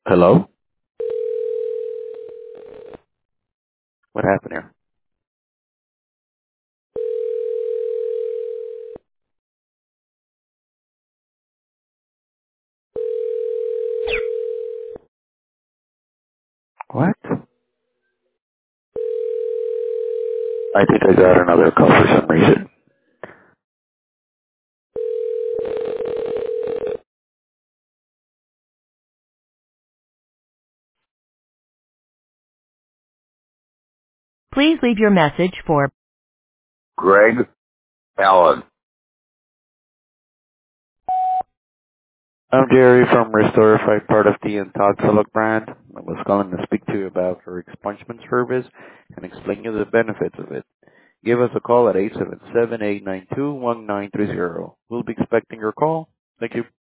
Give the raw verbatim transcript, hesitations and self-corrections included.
Hello? What happened here? What? I think I got another call for some reason. Please leave your message for Greg Allen. I'm Jerry from Restorify, part of the Intoxilog brand. I was calling to speak to you about our expungement service and explain you the benefits of it. Give us a call at eight seven seven, eight nine two, one nine three zero. We'll be expecting your call. Thank you.